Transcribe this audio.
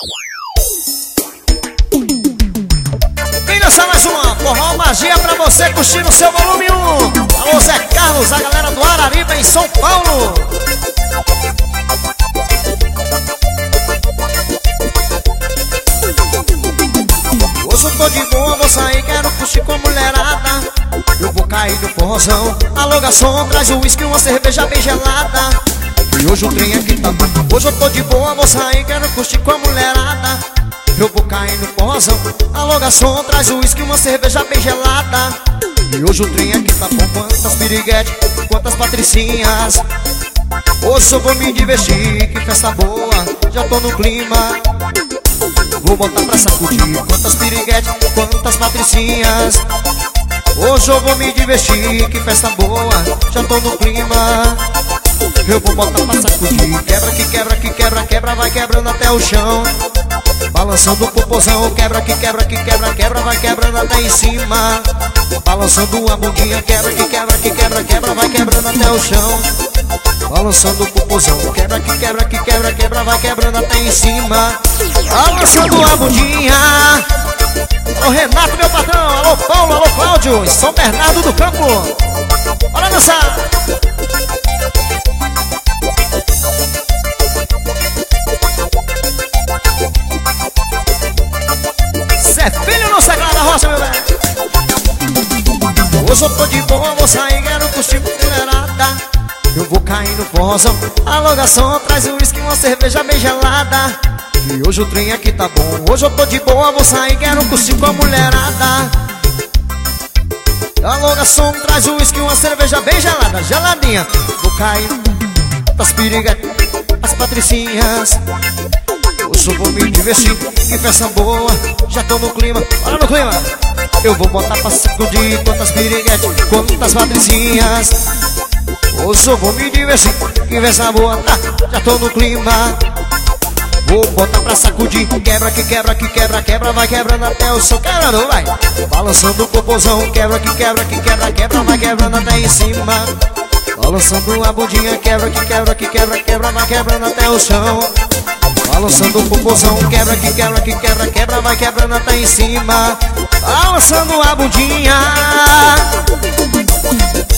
Vem dançar mais uma Forró Magia pra você curtir no seu volume 1. Alô Zé Carlos, a galera do Araripe em São Paulo. Hoje eu tô de boa, vou sair, quero curtir com a mulherada. Eu vou cair no forrozão. Alô garçom, traz o uísque e uma cerveja bem gelada. E hoje o trem aqui tá bom. Hoje eu tô de boa, vou sair, quero curtir com a mulherada. Eu vou cair no forrozão. Alô garçom, traz o uísque e uma cerveja bem gelada. E hoje o trem aqui tá bom. Quantas piriguetes, quantas patricinhas. Hoje eu vou me divertir, que festa boa. Já tô no clima, vou botar pra sacudir. Quantas piriguetes, quantas patricinhas. Hoje eu vou me divertir, que festa boa. Já tô no clima, eu vou botar pra sacudir. Quebra que quebra, que quebra, quebra, vai quebrando até o chão. Balançando o popozão, quebra que quebra, que quebra, quebra, vai quebrando até em cima. Balançando a bundinha, quebra que quebra, que quebra, quebra, vai quebrando até o chão. Balançando o popozão, quebra que quebra, que quebra, quebra, vai quebrando até em cima. Balançando a bundinha. Alô Renato, meu patrão, alô Paulo, alô Cláudio, São Bernardo do Campo. Bora dançar. Zé Filho no Sagrada Roça, meu velho. Hoje eu tô de boa, vou sair, quero curtir com mulherada. Eu vou cair no forrozão. Alô garçom, traz o uísque e uma cerveja bem gelada. E hoje o trem aqui tá bom. Hoje eu tô de boa, vou sair, quero curtir com a mulherada. Alô garçom, traz o uísque e uma cerveja bem gelada, geladinha. Vou cair das pirigas, as patricinhas. Hoje eu vou me divertir, que festa boa. Já tô no clima, bora no clima. Eu vou botar pra sacudir. Quantas piriguetes, quantas patricinhas. Hoje eu vou me divertir, que festa boa, tá? Já tô no clima, vou botar pra sacudir. Quebra que quebra, que quebra, quebra, vai quebrando até o som. Quebrando, vai. Balançando o popozão, quebra que quebra, que quebra, quebra, vai quebrando até em cima. Balançando a bundinha, quebra que quebra, que quebra, quebra, vai quebrando até o chão. Balançando o popozão, quebra que quebra, que quebra, quebra, vai quebrando até em cima. Balançando a bundinha.